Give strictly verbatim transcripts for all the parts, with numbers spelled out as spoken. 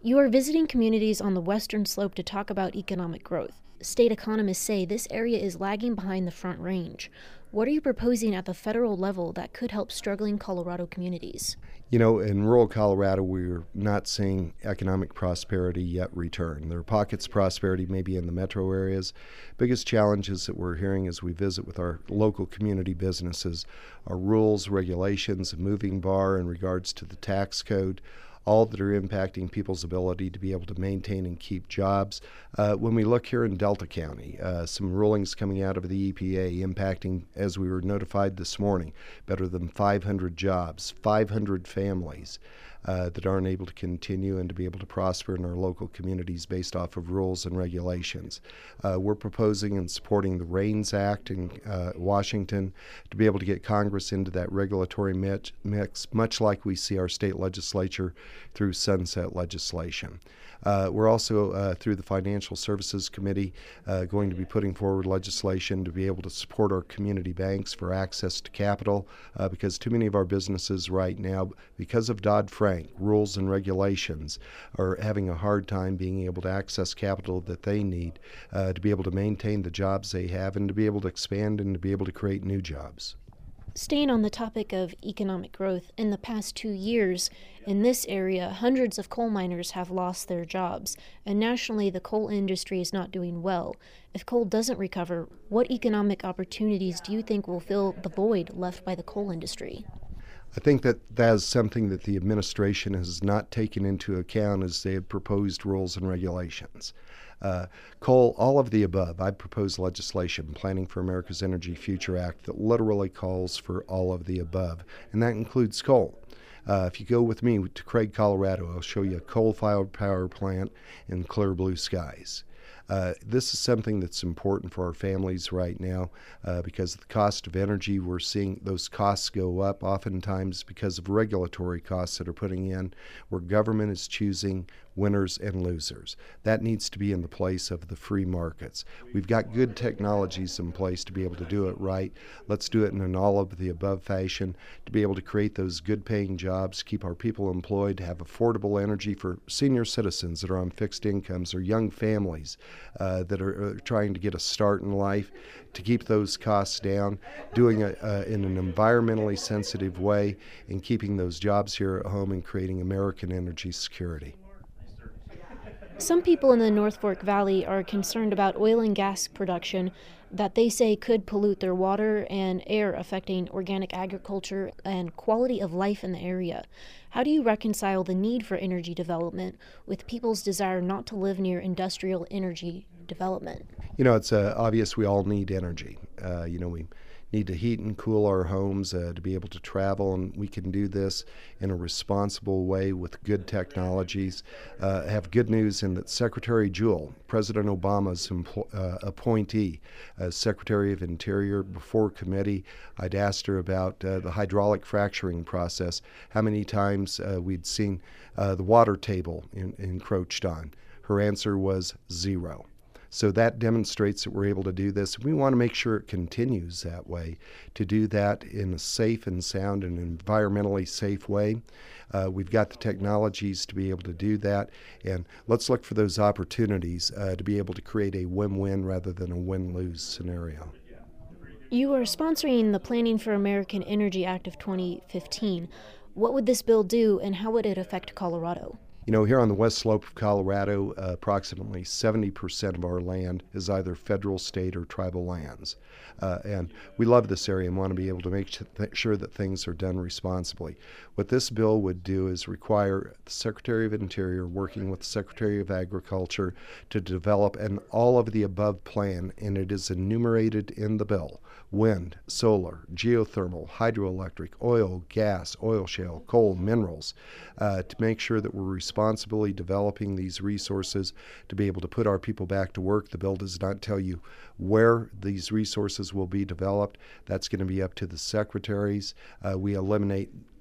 You are visiting communities on the western slope to talk about economic growth. State economists say this area is lagging behind the Front Range. What are you proposing at the federal level that could help struggling Colorado communities? You know, in rural Colorado, we're not seeing economic prosperity yet return. There are pockets of prosperity maybe in the metro areas. Biggest challenges that we're hearing as we visit with our local community businesses are rules, regulations, a moving bar in regards to the tax code, all that are impacting people's ability to be able to maintain and keep jobs. Uh, when we look here in Delta County, uh, some rulings coming out of the E P A impacting, as we were notified this morning, better than five hundred jobs, five hundred families uh, that aren't able to continue and to be able to prosper in our local communities based off of rules and regulations. Uh, we're proposing and supporting the RAINS Act in uh, Washington to be able to get Congress into that regulatory mix, mix, much like we see our state legislature through sunset legislation. Uh, we're also, uh, through the Financial Services Committee, uh, going to be putting forward legislation to be able to support our community banks for access to capital, uh, because too many of our businesses right now, because of Dodd-Frank rules and regulations, are having a hard time being able to access capital that they need uh, to be able to maintain the jobs they have and to be able to expand and to be able to create new jobs. Staying on the topic of economic growth, in the past two years, in this area, hundreds of coal miners have lost their jobs, and nationally the coal industry is not doing well. If coal doesn't recover, what economic opportunities do you think will fill the void left by the coal industry? I think that that is something that the administration has not taken into account as they have proposed rules and regulations. Uh, coal, all of the above. I propose legislation, Planning for America's Energy Future Act, that literally calls for all of the above, and that includes coal. Uh, if you go with me to Craig, Colorado, I'll show you a coal-fired power plant in clear blue skies. Uh, this is something that's important for our families right now uh, because of the cost of energy. We're seeing those costs go up oftentimes because of regulatory costs that are putting in where government is choosing winners and losers. That needs to be in the place of the free markets. We've got good technologies in place to be able to do it right. Let's do it in an all of the above fashion to be able to create those good paying jobs, keep our people employed, have affordable energy for senior citizens that are on fixed incomes or young families uh, that are, are trying to get a start in life, to keep those costs down, doing it uh, in an environmentally sensitive way, and keeping those jobs here at home and creating American energy security. Some people in the North Fork Valley are concerned about oil and gas production that they say could pollute their water and air, affecting organic agriculture and quality of life in the area. How do you reconcile the need for energy development with people's desire not to live near industrial energy development? You know, it's uh, obvious we all need energy. Uh, you know, we need to heat and cool our homes uh, to be able to travel, and we can do this in a responsible way with good technologies. Uh, have good news in that Secretary Jewell, President Obama's empl- uh, appointee as Secretary of Interior, before committee, I'd asked her about uh, the hydraulic fracturing process, how many times uh, we'd seen uh, the water table in- encroached on. Her answer was zero. So that demonstrates that we're able to do this. We want to make sure it continues that way, to do that in a safe and sound and environmentally safe way. Uh, we've got the technologies to be able to do that, and let's look for those opportunities uh, to be able to create a win-win rather than a win-lose scenario. You are sponsoring the Planning for American Energy Act of twenty fifteen. What would this bill do, and how would it affect Colorado? You know, here on the west slope of Colorado, uh, approximately seventy percent of our land is either federal, state, or tribal lands. Uh, and we love this area and want to be able to make th- sure that things are done responsibly. What this bill would do is require the Secretary of Interior working with the Secretary of Agriculture to develop an all-of-the-above plan, and it is enumerated in the bill. Wind, solar, geothermal, hydroelectric, oil, gas, oil shale, coal, minerals, uh, to make sure that we're responsibly developing these resources to be able to put our people back to work. The bill does not tell you where these resources will be developed. That's going to be up to the secretaries. Uh, we eliminate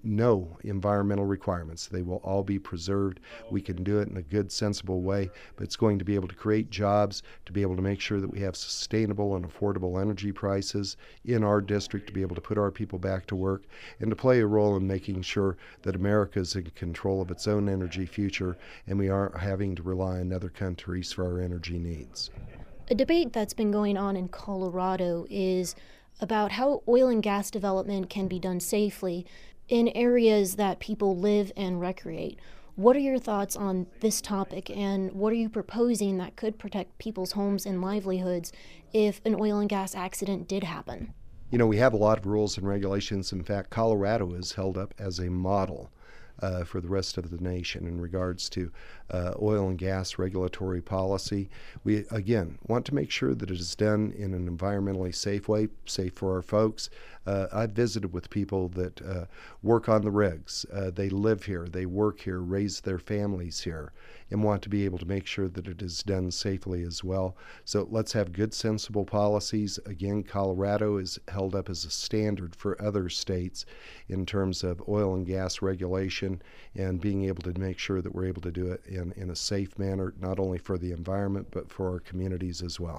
no environmental requirements. They will all be preserved. We can do it in a good, sensible way, but it's going to be able to create jobs, to be able to make sure that we have sustainable and affordable energy prices in our district, to be able to put our people back to work, and to play a role in making sure that America is in control of its own energy future and we aren't having to rely on other countries for our energy needs. A debate that's been going on in Colorado is about how oil and gas development can be done safely in areas that people live and recreate. What are your thoughts on this topic, and what are you proposing that could protect people's homes and livelihoods if an oil and gas accident did happen? You know, we have a lot of rules and regulations. In fact, Colorado is held up as a model Uh, for the rest of the nation in regards to uh, oil and gas regulatory policy. We, again, want to make sure that it is done in an environmentally safe way, safe for our folks. Uh, I've visited with people that uh, work on the rigs. Uh, they live here, they work here, raise their families here, and want to be able to make sure that it is done safely as well. So let's have good, sensible policies. Again, Colorado is held up as a standard for other states in terms of oil and gas regulation, and being able to make sure that we're able to do it in, in a safe manner, not only for the environment, but for our communities as well.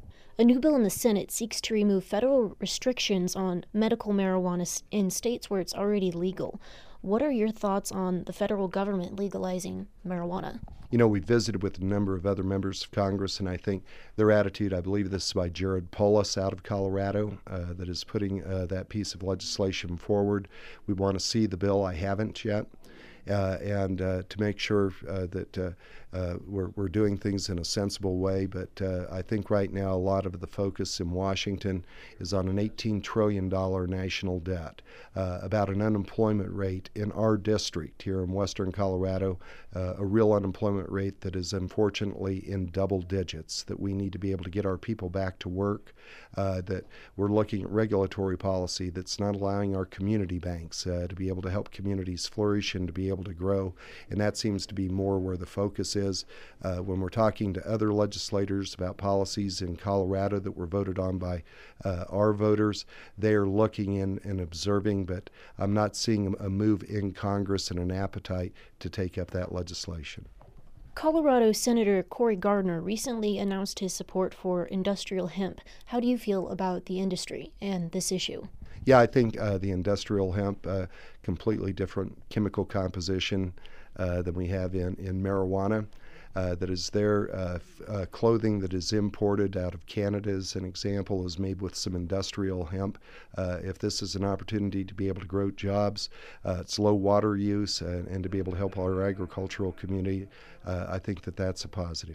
A new bill in the Senate seeks to remove federal restrictions on medical marijuana in states where it's already legal. What are your thoughts on the federal government legalizing marijuana? You know, we visited with a number of other members of Congress, and I think their attitude, I believe this is by Jared Polis out of Colorado, uh, that is putting uh, that piece of legislation forward. We want to see the bill. I haven't yet. Uh, and uh, to make sure uh, that uh, uh, we're, we're doing things in a sensible way. But uh, I think right now a lot of the focus in Washington is on an eighteen trillion dollars national debt, uh, about an unemployment rate in our district here in western Colorado, uh, a real unemployment rate that is unfortunately in double digits, that we need to be able to get our people back to work, uh, that we're looking at regulatory policy that's not allowing our community banks uh, to be able to help communities flourish and to be able to grow, and that seems to be more where the focus is. Uh, when we're talking to other legislators about policies in Colorado that were voted on by uh, our voters, they are looking in and observing, but I'm not seeing a move in Congress and an appetite to take up that legislation. Colorado Senator Cory Gardner recently announced his support for industrial hemp. How do you feel about the industry and this issue? Yeah, I think uh, the industrial hemp, uh, completely different chemical composition uh, than we have in, in marijuana. Uh, that is there. Uh, f- uh, clothing that is imported out of Canada, as an example, is made with some industrial hemp. Uh, if this is an opportunity to be able to grow jobs, uh, it's low water use, uh, and to be able to help our agricultural community, uh, I think that that's a positive.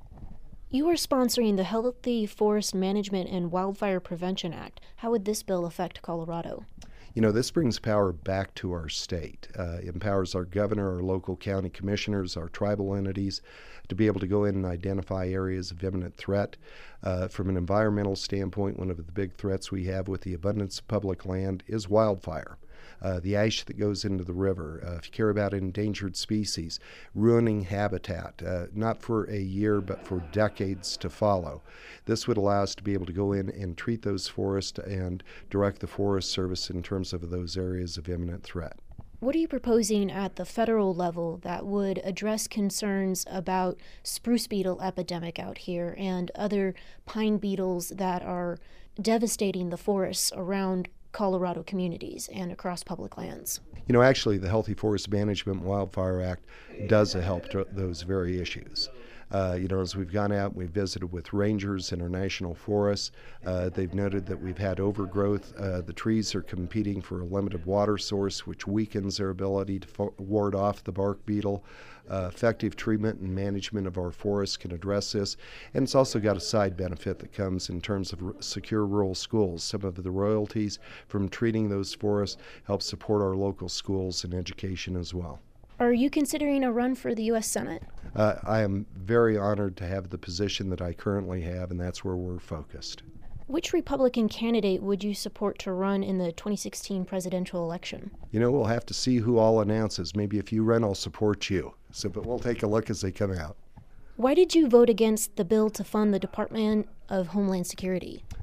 You are sponsoring the Healthy Forest Management and Wildfire Prevention Act. How would this bill affect Colorado? You know, this brings power back to our state, uh, empowers our governor, our local county commissioners, our tribal entities to be able to go in and identify areas of imminent threat. Uh, from an environmental standpoint, one of the big threats we have with the abundance of public land is wildfire. Uh, the ash that goes into the river, uh, if you care about endangered species, ruining habitat, uh, not for a year but for decades to follow. This would allow us to be able to go in and treat those forests and direct the Forest Service in terms of those areas of imminent threat. What are you proposing at the federal level that would address concerns about spruce beetle epidemic out here and other pine beetles that are devastating the forests around Colorado communities and across public lands? You know, actually, the Healthy Forest Management and Wildfire Act does help to those very issues. Uh, you know, as we've gone out, we've visited with rangers in our national forests. Uh, they've noted that we've had overgrowth. Uh, the trees are competing for a limited water source, which weakens their ability to fo- ward off the bark beetle. Uh, effective treatment and management of our forests can address this. And it's also got a side benefit that comes in terms of r- secure rural schools. Some of the royalties from treating those forests help support our local schools and education as well. Are you considering a run for the U S Senate? Uh, I am very honored to have the position that I currently have, and that's where we're focused. Which Republican candidate would you support to run in the twenty sixteen presidential election? You know, we'll have to see who all announces. Maybe if you run, I'll support you. So, but we'll take a look as they come out. Why did you vote against the bill to fund the Department of Homeland Security?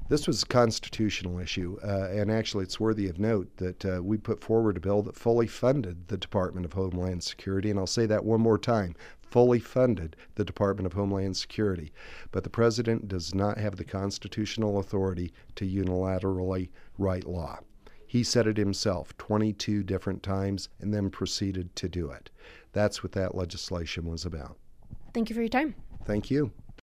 This was a constitutional issue, uh, and actually it's worthy of note that uh, we put forward a bill that fully funded the Department of Homeland Security, and I'll say that one more time, fully funded the Department of Homeland Security. But the president does not have the constitutional authority to unilaterally write law. He said it himself twenty-two different times and then proceeded to do it. That's what that legislation was about. Thank you for your time. Thank you.